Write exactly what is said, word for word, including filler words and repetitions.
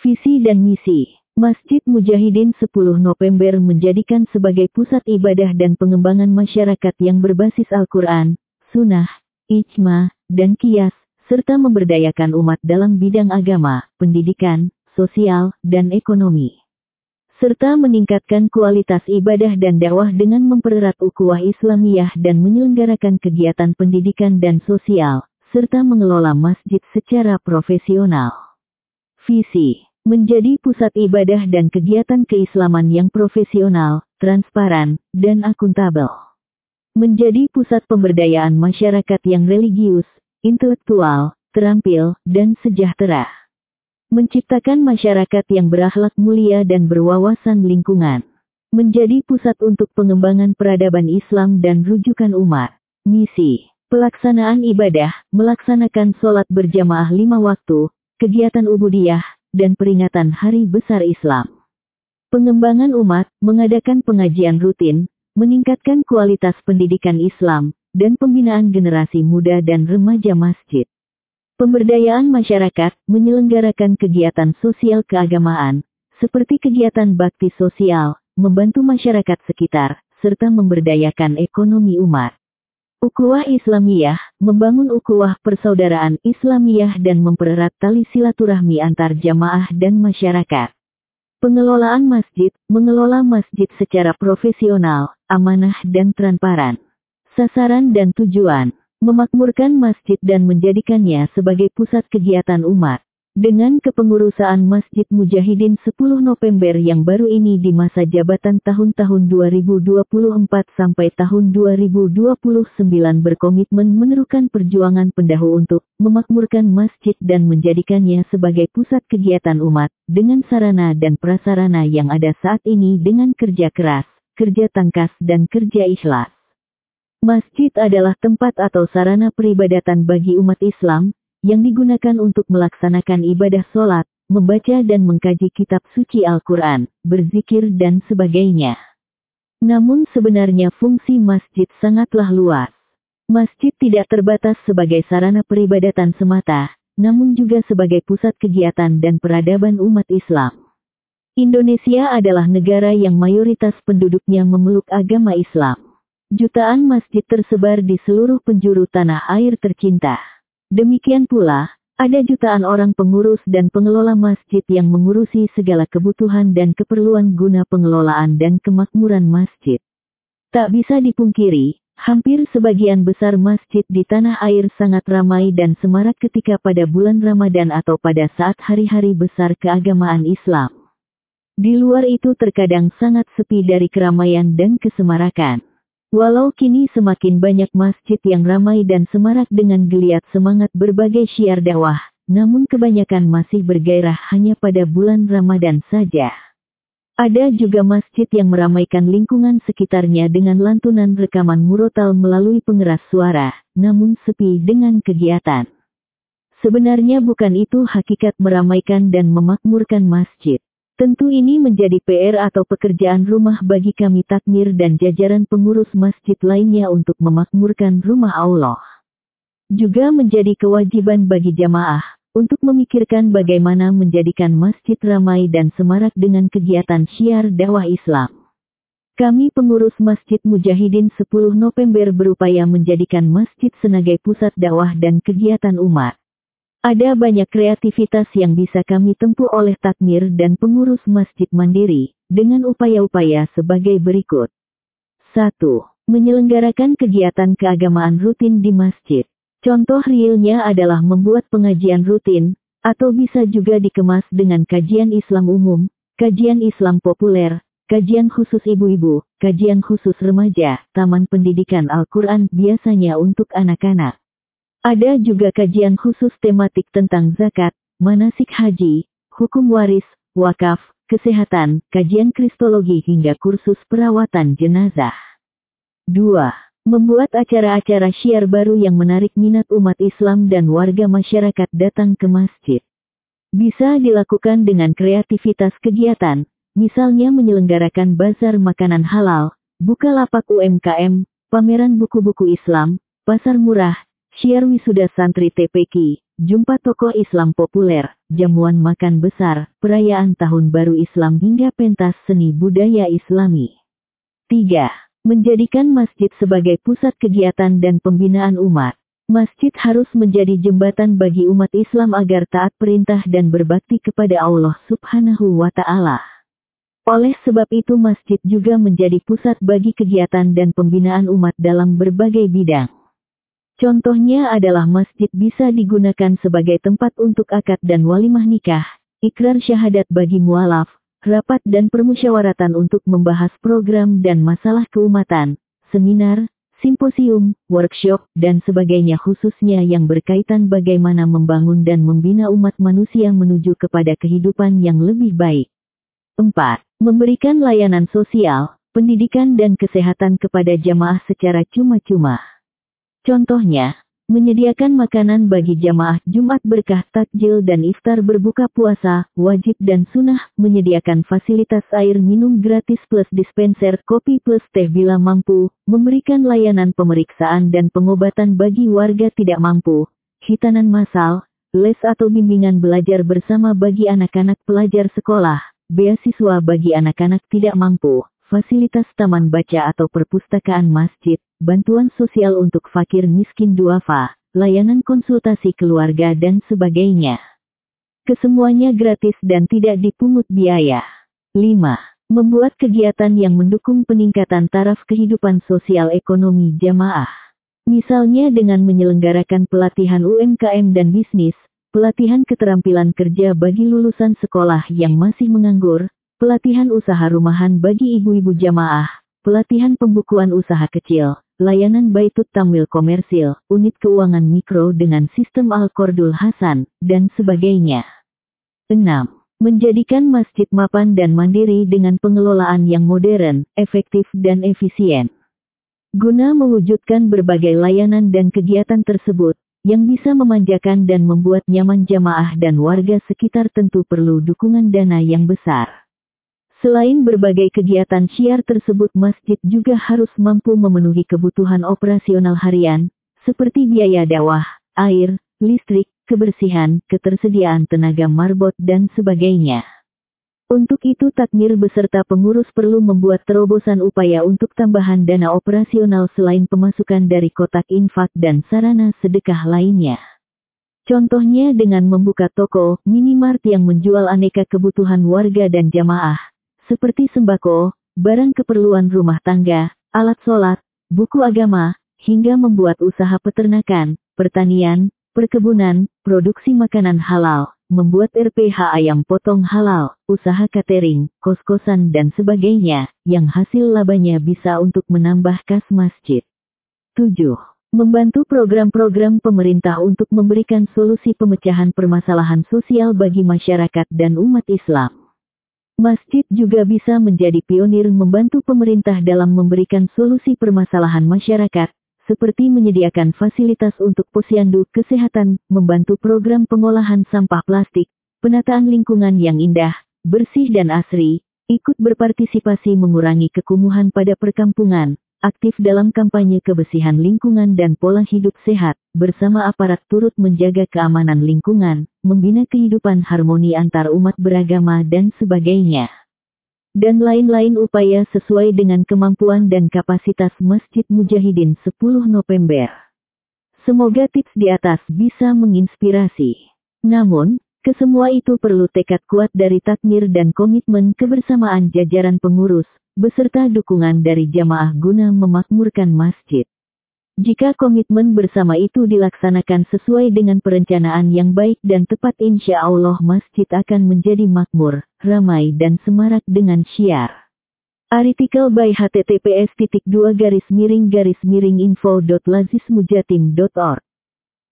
Visi dan misi Masjid Mujahidin sepuluh November menjadikan sebagai pusat ibadah dan pengembangan masyarakat yang berbasis Al-Quran, Sunnah, Ijma, dan Qiyas, serta memberdayakan umat dalam bidang agama, pendidikan, sosial, dan ekonomi. Serta meningkatkan kualitas ibadah dan dakwah dengan mempererat ukhuwah Islamiyah dan menyelenggarakan kegiatan pendidikan dan sosial, serta mengelola masjid secara profesional. Visi menjadi pusat ibadah dan kegiatan keislaman yang profesional, transparan, dan akuntabel. Menjadi pusat pemberdayaan masyarakat yang religius, intelektual, terampil, dan sejahtera. Menciptakan masyarakat yang berakhlak mulia dan berwawasan lingkungan. Menjadi pusat untuk pengembangan peradaban Islam dan rujukan umat. Misi pelaksanaan ibadah, melaksanakan sholat berjamaah lima waktu, kegiatan ubudiyah, dan peringatan Hari Besar Islam. Pengembangan umat, mengadakan pengajian rutin, meningkatkan kualitas pendidikan Islam, dan pembinaan generasi muda dan remaja masjid. Pemberdayaan masyarakat, menyelenggarakan kegiatan sosial keagamaan, seperti kegiatan bakti sosial, membantu masyarakat sekitar, serta memberdayakan ekonomi umat. Ukhuwah Islamiyah, membangun ukhuwah persaudaraan Islamiyah dan mempererat tali silaturahmi antar jamaah dan masyarakat. Pengelolaan masjid, mengelola masjid secara profesional, amanah dan transparan. Sasaran dan tujuan, memakmurkan masjid dan menjadikannya sebagai pusat kegiatan umat. Dengan kepengurusan Masjid Mujahidin sepuluh November yang baru ini di masa jabatan tahun-tahun dua ribu dua puluh empat sampai tahun dua ribu dua puluh sembilan berkomitmen menerukan perjuangan pendahulu untuk memakmurkan masjid dan menjadikannya sebagai pusat kegiatan umat, dengan sarana dan prasarana yang ada saat ini dengan kerja keras, kerja tangkas dan kerja ikhlas. Masjid adalah tempat atau sarana peribadatan bagi umat Islam, yang digunakan untuk melaksanakan ibadah sholat, membaca dan mengkaji kitab suci Al-Quran, berzikir dan sebagainya. Namun sebenarnya fungsi masjid sangatlah luas. Masjid tidak terbatas sebagai sarana peribadatan semata, namun juga sebagai pusat kegiatan dan peradaban umat Islam. Indonesia adalah negara yang mayoritas penduduknya memeluk agama Islam. Jutaan masjid tersebar di seluruh penjuru tanah air tercinta. Demikian pula, ada jutaan orang pengurus dan pengelola masjid yang mengurusi segala kebutuhan dan keperluan guna pengelolaan dan kemakmuran masjid. Tak bisa dipungkiri, hampir sebagian besar masjid di tanah air sangat ramai dan semarak ketika pada bulan Ramadan atau pada saat hari-hari besar keagamaan Islam. Di luar itu terkadang sangat sepi dari keramaian dan kesemarakan. Walau kini semakin banyak masjid yang ramai dan semarak dengan geliat semangat berbagai syiar dakwah, namun kebanyakan masih bergairah hanya pada bulan Ramadan saja. Ada juga masjid yang meramaikan lingkungan sekitarnya dengan lantunan rekaman murotal melalui pengeras suara, namun sepi dengan kegiatan. Sebenarnya bukan itu hakikat meramaikan dan memakmurkan masjid. Tentu ini menjadi P R atau pekerjaan rumah bagi kami takmir dan jajaran pengurus masjid lainnya untuk memakmurkan rumah Allah. Juga menjadi kewajiban bagi jamaah, untuk memikirkan bagaimana menjadikan masjid ramai dan semarak dengan kegiatan syiar dakwah Islam. Kami pengurus Masjid Mujahidin sepuluh November berupaya menjadikan masjid sebagai pusat dakwah dan kegiatan umat. Ada banyak kreativitas yang bisa kami tempuh oleh takmir dan pengurus masjid mandiri, dengan upaya-upaya sebagai berikut. satu. Menyelenggarakan kegiatan keagamaan rutin di masjid. Contoh realnya adalah membuat pengajian rutin, atau bisa juga dikemas dengan kajian Islam umum, kajian Islam populer, kajian khusus ibu-ibu, kajian khusus remaja, taman pendidikan Al-Quran biasanya untuk anak-anak. Ada juga kajian khusus tematik tentang zakat, manasik haji, hukum waris, wakaf, kesehatan, kajian kristologi hingga kursus perawatan jenazah. dua. Membuat acara-acara syiar baru yang menarik minat umat Islam dan warga masyarakat datang ke masjid. Bisa dilakukan dengan kreativitas kegiatan, misalnya menyelenggarakan bazar makanan halal, bukalapak U M K M, pameran buku-buku Islam, pasar murah, syiar wisuda santri T P Q, jumpa tokoh Islam populer, jamuan makan besar, perayaan Tahun Baru Islam hingga pentas seni budaya Islami. tiga. Menjadikan masjid sebagai pusat kegiatan dan pembinaan umat. Masjid harus menjadi jembatan bagi umat Islam agar taat perintah dan berbakti kepada Allah Subhanahu wa Ta'ala. Oleh sebab itu masjid juga menjadi pusat bagi kegiatan dan pembinaan umat dalam berbagai bidang. Contohnya adalah masjid bisa digunakan sebagai tempat untuk akad dan walimah nikah, ikrar syahadat bagi mualaf, rapat dan permusyawaratan untuk membahas program dan masalah keumatan, seminar, simposium, workshop, dan sebagainya khususnya yang berkaitan bagaimana membangun dan membina umat manusia menuju kepada kehidupan yang lebih baik. empat. Memberikan layanan sosial, pendidikan dan kesehatan kepada jamaah secara cuma-cuma. Contohnya, menyediakan makanan bagi jamaah Jumat berkah takjil dan iftar berbuka puasa, wajib dan sunnah, menyediakan fasilitas air minum gratis plus dispenser kopi plus teh bila mampu, memberikan layanan pemeriksaan dan pengobatan bagi warga tidak mampu, khitanan massal, les atau bimbingan belajar bersama bagi anak-anak pelajar sekolah, beasiswa bagi anak-anak tidak mampu, fasilitas taman baca atau perpustakaan masjid, bantuan sosial untuk fakir miskin duafa, layanan konsultasi keluarga dan sebagainya. Kesemuanya gratis dan tidak dipungut biaya. lima. Membuat kegiatan yang mendukung peningkatan taraf kehidupan sosial ekonomi jamaah. Misalnya dengan menyelenggarakan pelatihan U M K M dan bisnis, pelatihan keterampilan kerja bagi lulusan sekolah yang masih menganggur, pelatihan usaha rumahan bagi ibu-ibu jamaah, pelatihan pembukuan usaha kecil, layanan baitut tamwil komersil, unit keuangan mikro dengan sistem Al-Qardul Hasan, dan sebagainya. enam. Menjadikan masjid mapan dan mandiri dengan pengelolaan yang modern, efektif dan efisien. Guna mewujudkan berbagai layanan dan kegiatan tersebut, yang bisa memanjakan dan membuat nyaman jamaah dan warga sekitar tentu perlu dukungan dana yang besar. Selain berbagai kegiatan syiar tersebut masjid juga harus mampu memenuhi kebutuhan operasional harian, seperti biaya dakwah, air, listrik, kebersihan, ketersediaan tenaga marbot dan sebagainya. Untuk itu takmir beserta pengurus perlu membuat terobosan upaya untuk tambahan dana operasional selain pemasukan dari kotak infak dan sarana sedekah lainnya. Contohnya dengan membuka toko, minimart yang menjual aneka kebutuhan warga dan jamaah, seperti sembako, barang keperluan rumah tangga, alat sholat, buku agama, hingga membuat usaha peternakan, pertanian, perkebunan, produksi makanan halal, membuat R P H ayam potong halal, usaha catering, kos-kosan dan sebagainya, yang hasil labanya bisa untuk menambah kas masjid. tujuh. Membantu program-program pemerintah untuk memberikan solusi pemecahan permasalahan sosial bagi masyarakat dan umat Islam. Masjid juga bisa menjadi pionir membantu pemerintah dalam memberikan solusi permasalahan masyarakat, seperti menyediakan fasilitas untuk posyandu kesehatan, membantu program pengolahan sampah plastik, penataan lingkungan yang indah, bersih dan asri, ikut berpartisipasi mengurangi kekumuhan pada perkampungan, aktif dalam kampanye kebersihan lingkungan dan pola hidup sehat, bersama aparat turut menjaga keamanan lingkungan, membina kehidupan harmoni antar umat beragama dan sebagainya. Dan lain-lain upaya sesuai dengan kemampuan dan kapasitas Masjid Mujahidin sepuluh November. Semoga tips di atas bisa menginspirasi. Namun, kesemua itu perlu tekad kuat dari takmir dan komitmen kebersamaan jajaran pengurus, beserta dukungan dari jamaah guna memakmurkan masjid. Jika komitmen bersama itu dilaksanakan sesuai dengan perencanaan yang baik dan tepat, insya Allah masjid akan menjadi makmur, ramai dan semarak dengan syiar. Artikel by h t t p s titik dua garis miring garis miring info dot lazismujatim dot org